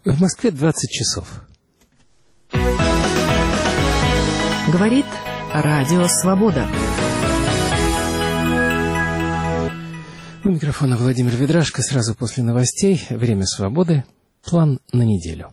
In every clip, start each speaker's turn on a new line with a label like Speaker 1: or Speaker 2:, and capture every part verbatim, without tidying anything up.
Speaker 1: В Москве двадцать часов.
Speaker 2: Говорит Радио Свобода.
Speaker 1: У микрофона Владимир Ведрашко. Сразу после новостей. Время свободы. План на неделю.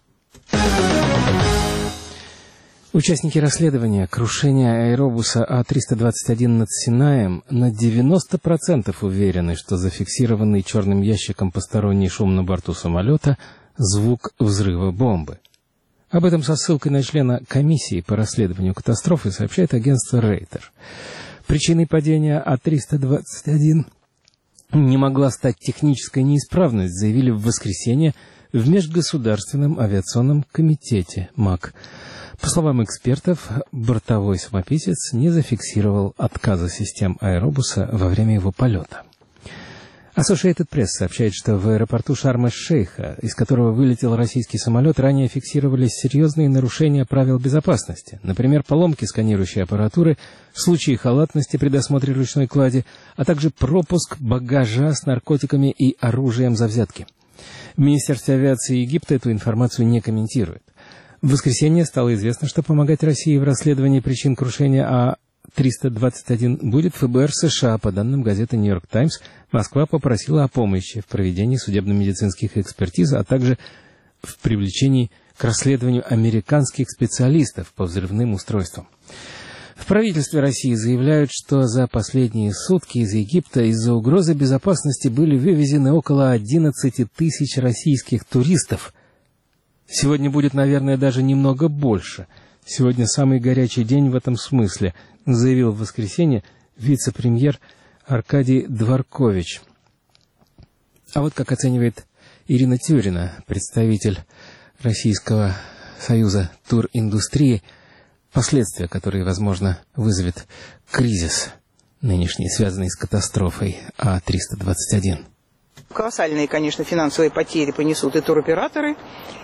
Speaker 1: Участники расследования крушения аэробуса А триста двадцать один над Синаем на девяносто процентов уверены, что зафиксированный черным ящиком посторонний шум на борту самолета – звук взрыва бомбы. Об этом со ссылкой на члена комиссии по расследованию катастрофы сообщает агентство Рейтер. Причиной падения А триста двадцать один не могла стать техническая неисправность, заявили в воскресенье в Межгосударственном авиационном комитете МАК. По словам экспертов, бортовой самописец не зафиксировал отказа систем аэробуса во время его полета. Associated Press сообщает, что в аэропорту Шарм-эль-Шейха, из которого вылетел российский самолет, ранее фиксировались серьезные нарушения правил безопасности. Например, поломки сканирующей аппаратуры, случаи халатности при досмотре ручной клади, а также пропуск багажа с наркотиками и оружием за взятки. В Министерстве авиации Египта эту информацию не комментирует. В воскресенье стало известно, что помогать России в расследовании причин крушения А триста двадцать один будет ФБР США. По данным газеты «Нью-Йорк Таймс», Москва попросила о помощи в проведении судебно-медицинских экспертиз, а также в привлечении к расследованию американских специалистов по взрывным устройствам. В правительстве России заявляют, что за последние сутки из Египта из-за угрозы безопасности были вывезены около одиннадцати тысяч российских туристов. Сегодня будет, наверное, даже немного больше. Сегодня самый горячий день в этом смысле, заявил в воскресенье вице-премьер Аркадий Дворкович. А вот как оценивает Ирина Тюрина, представитель Российского союза туриндустрии, последствия, которые, возможно, вызовет кризис нынешний, связанный с катастрофой А триста двадцать один.
Speaker 3: Колоссальные, конечно, финансовые потери понесут и туроператоры,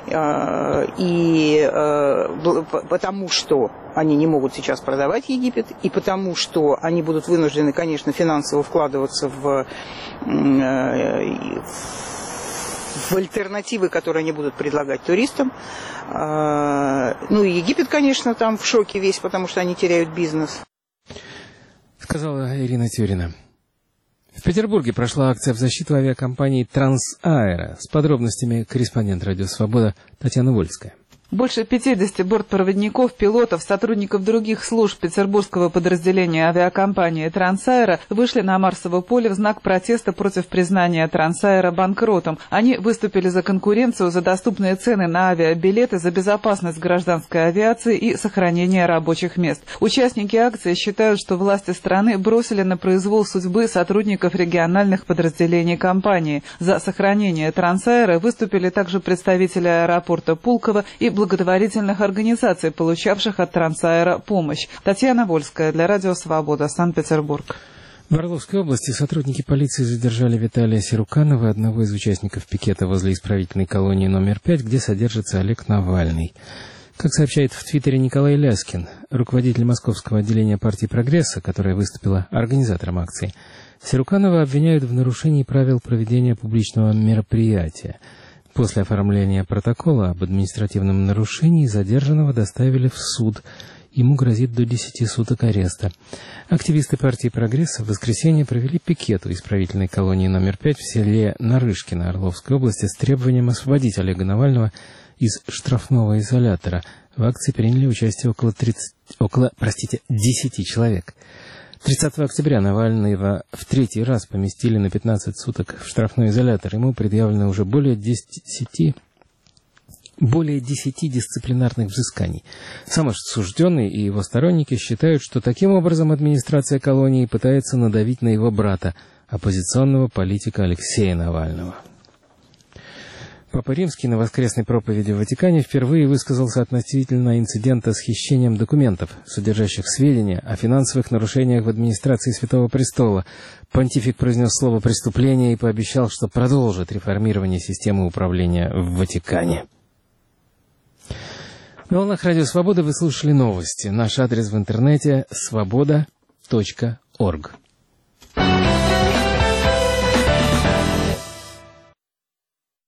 Speaker 3: и потому что они не могут сейчас продавать Египет, и потому что они будут вынуждены, конечно, финансово вкладываться в, в альтернативы, которые они будут предлагать туристам. Ну и Египет, конечно, там в шоке весь, потому что они теряют бизнес.
Speaker 1: Сказала Ирина Тюрина. В Петербурге прошла акция в защиту авиакомпании «Трансаэро». С подробностями корреспондент «Радио Свобода» Татьяна Вольская.
Speaker 4: Больше пятидесяти бортпроводников, пилотов, сотрудников других служб петербургского подразделения авиакомпании «Трансаэро» вышли на Марсово поле в знак протеста против признания «Трансаэро» банкротом. Они выступили за конкуренцию, за доступные цены на авиабилеты, за безопасность гражданской авиации и сохранение рабочих мест. Участники акции считают, что власти страны бросили на произвол судьбы сотрудников региональных подразделений компании. За сохранение «Трансаэро» выступили также представители аэропорта Пулково и благотворительных организаций, получавших от «Трансаэро» помощь. Татьяна Вольская для Радио Свобода, Санкт-Петербург.
Speaker 1: В Орловской области сотрудники полиции задержали Виталия Сируканова, одного из участников пикета возле исправительной колонии номер пять, где содержится Олег Навальный. Как сообщает в Твиттере Николай Ляскин, руководитель московского отделения партии «Прогресса», которая выступила организатором акции, Сируканова обвиняют в нарушении правил проведения публичного мероприятия. После оформления протокола об административном нарушении задержанного доставили в суд. Ему грозит до десяти суток ареста. Активисты партии «Прогресс» в воскресенье провели пикет у исправительной колонии номер пять в селе Нарышкино Орловской области с требованием освободить Олега Навального из штрафного изолятора. В акции приняли участие около, тридцати, около простите, десяти человек. тридцатого октября Навального в третий раз поместили на пятнадцать суток в штрафной изолятор. Ему предъявлено уже более десяти, более десяти дисциплинарных взысканий. Сам осужденный и его сторонники считают, что таким образом администрация колонии пытается надавить на его брата, оппозиционного политика Алексея Навального. Папа Римский на воскресной проповеди в Ватикане впервые высказался относительно инцидента с хищением документов, содержащих сведения о финансовых нарушениях в администрации Святого Престола. Понтифик произнес слово «преступление» и пообещал, что продолжит реформирование системы управления в Ватикане. На волнах Радио Свобода вы слушали новости. Наш адрес в интернете свобода точка орг.